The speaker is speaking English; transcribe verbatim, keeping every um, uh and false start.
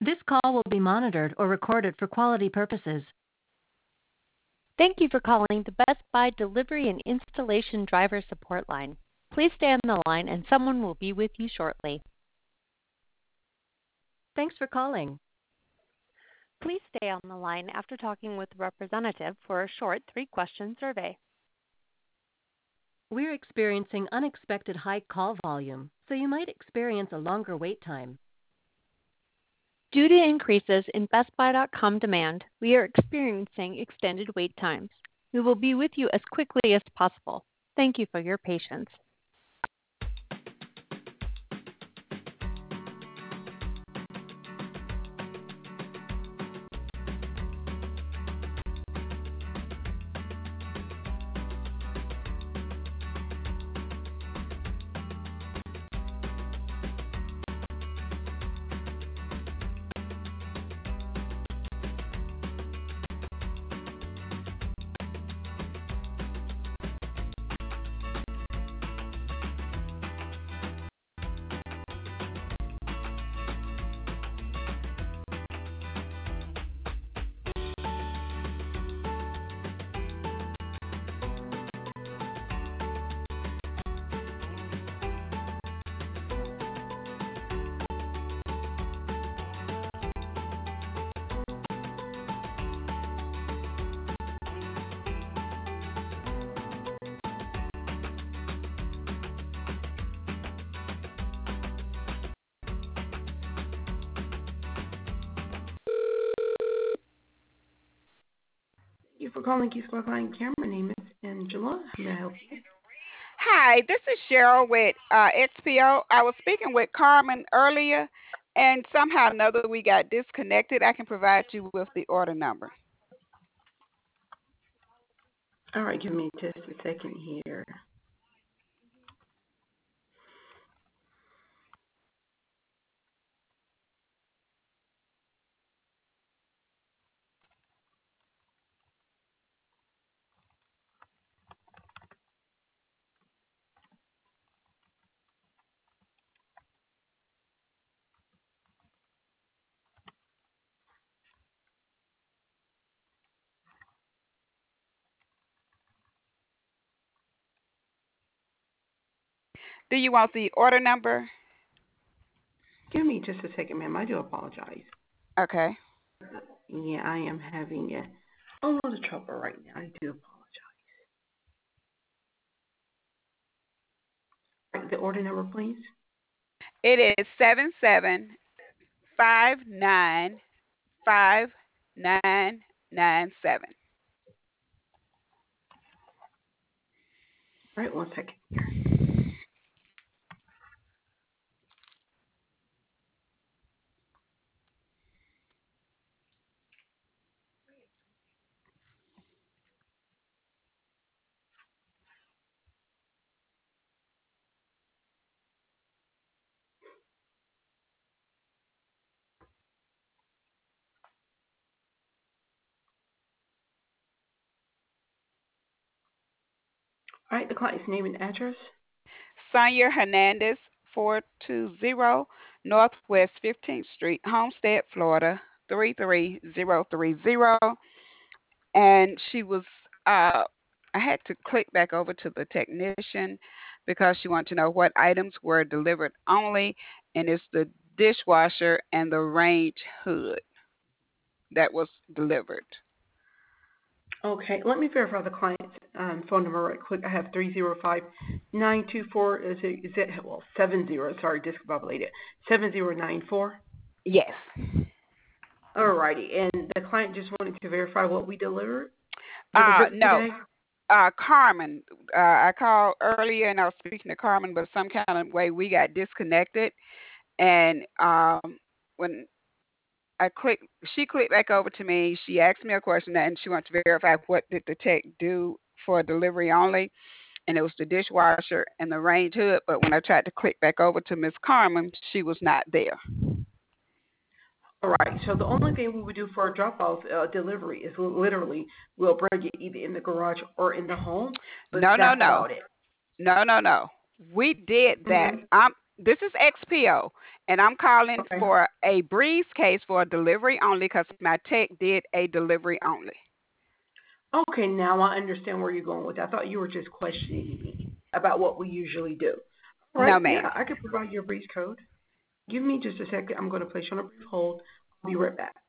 This call will be monitored or recorded for quality purposes. Thank you for calling the Best Buy Delivery and Installation Driver Support Line. Please stay on the line and someone will be with you shortly. Thanks for calling. Please stay on the line after talking with a representative for a short three-question survey. We're experiencing unexpected high call volume, so you might experience a longer wait time. Due to increases in Best Buy dot com demand, we are experiencing extended wait times. We will be with you as quickly as possible. Thank you for your patience. Thank you for calling Keys Client Care. My name is Angela. How may I help you? Hi, this is Cheryl with uh, X P O. I was speaking with Carmen earlier, and somehow or another we got disconnected. I can provide you with the order number. All right, give me just a second here. Do you want the order number? Give me just a second, ma'am. I do apologize. Okay. Yeah, I am having a, a lot of trouble right now. I do apologize. All right, the order number, please. It is seven seven five nine five nine nine seven. All right, one second here. All right, the client's name and address. Sonia Hernandez, four two zero Northwest fifteenth Street, Homestead, Florida, three three zero three zero. And she was, uh, I had to click back over to the technician because she wanted to know what items were delivered only, and it's the dishwasher and the range hood that was delivered. Okay, let me verify the client's um, phone number right quick. I have three zero five nine two four. Is it, is it well seven zero? Sorry, discombobulated. Seven zero nine four. Yes. Alrighty, and the client just wanted to verify what we delivered. Uh, Delivered no. today. Uh, Carmen, uh, I called earlier and I was speaking to Carmen, but some kind of way we got disconnected. And um, when I clicked, she clicked back over to me. She asked me a question and she wanted to verify what did the tech do for delivery only, and it was the dishwasher and the range hood. But when I tried to click back over to Miss Carmen, she was not there. All right. So the only thing we would do for a drop-off uh, delivery is literally we'll bring it either in the garage or in the home. But No, no, that's no, about it. no, no, no. We did that. Mm-hmm. I'm this is X P O, and I'm calling Okay. for a breeze case for a delivery only because my tech did a delivery only. Okay, now I understand where you're going with that. I thought you were just questioning me about what we usually do. All right, No, ma'am. yeah, I can provide your breeze code. Give me just a second. I'm going to place you on a brief hold. I'll be right back.